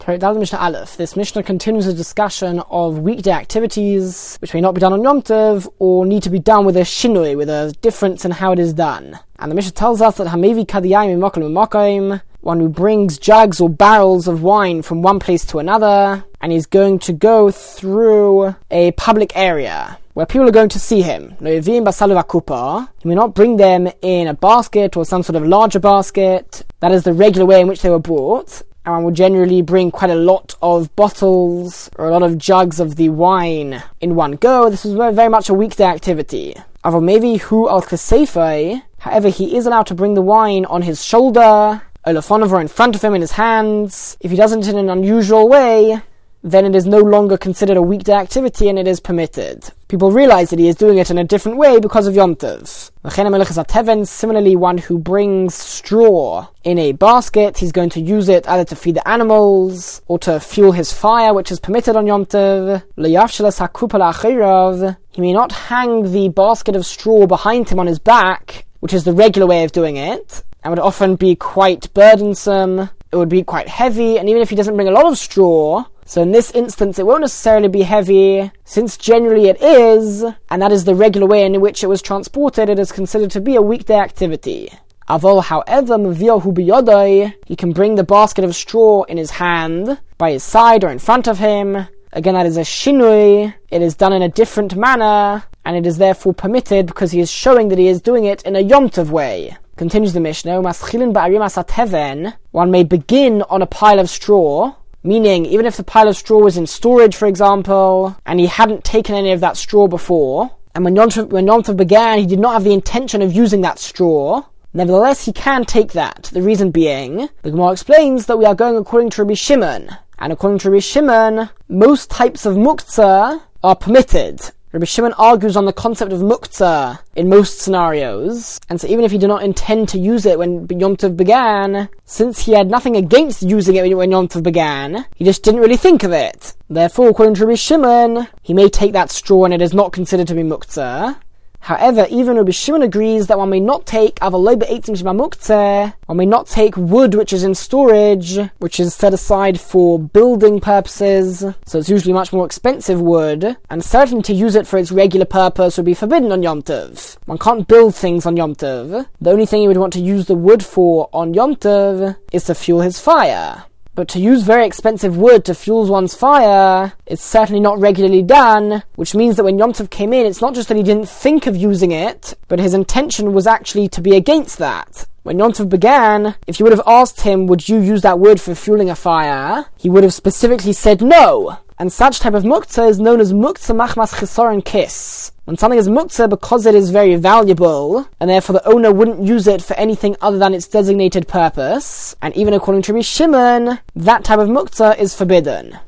Mishnah Aleph. This Mishnah continues a discussion of weekday activities which may not be done on Yom Tov or need to be done with a shinui, with a difference in how it is done. And the Mishnah tells us that Hamevi Kadiyayim Makom Makom, one who brings jugs or barrels of wine from one place to another, and he's going to go through a public area where people are going to see him. He may not bring them in a basket or some sort of larger basket. That is the regular way in which they were brought. And one will generally bring quite a lot of bottles or a lot of jugs of the wine in one go. This is very much a weekday activity. However, he is allowed to bring the wine on his shoulder, or in front of him in his hands. If he does it in an unusual way, then it is no longer considered a weekday activity and it is permitted. People realize that he is doing it in a different way because of Yom Tov. Similarly, one who brings straw in a basket, he's going to use it either to feed the animals or to fuel his fire, which is permitted on Yom Tov. He may not hang the basket of straw behind him on his back, which is the regular way of doing it, and would often be quite burdensome. It would be quite heavy, and even if he doesn't bring a lot of straw, so in this instance it won't necessarily be heavy, since generally it is, and that is the regular way in which it was transported, it is considered to be a weekday activity. However, he can bring the basket of straw in his hand, by his side or in front of him. Again, that is a shinui. It is done in a different manner, and it is therefore permitted because he is showing that he is doing it in a Yom Tov way. Continues the Mishnah, one may begin on a pile of straw, meaning even if the pile of straw was in storage, for example, and he hadn't taken any of that straw before, and when Yom Tov began, he did not have the intention of using that straw, nevertheless he can take that. The reason being, the Gemara explains that we are going according to Rabbi Shimon, and according to Rabbi Shimon, most types of muktzah are permitted. Rabbi Shimon argues on the concept of muktzah in most scenarios, and so even if he did not intend to use it when Yom Tov began, since he had nothing against using it when Yom Tov began, he just didn't really think of it. Therefore, according to Rabbi Shimon, he may take that straw and it is not considered to be muktzah. However, even Rabbi Shimon agrees that one may not take one may not take wood which is in storage, which is set aside for building purposes, so it's usually much more expensive wood, and certainly to use it for its regular purpose would be forbidden on Yom Tov. One can't build things on Yom Tov. The only thing you would want to use the wood for on Yom Tov is to fuel his fire. But to use very expensive wood to fuel one's fire is certainly not regularly done, which means that when Yom Tov came in, it's not just that he didn't think of using it, but his intention was actually to be against that. When Yom Tov began, if you would have asked him, would you use that wood for fueling a fire, he would have specifically said no. And such type of muktzah is known as muktzah machmas chisoron kis. When something is muktzah because it is very valuable, and therefore the owner wouldn't use it for anything other than its designated purpose, and even according to Rabbi Shimon, that type of muktzah is forbidden.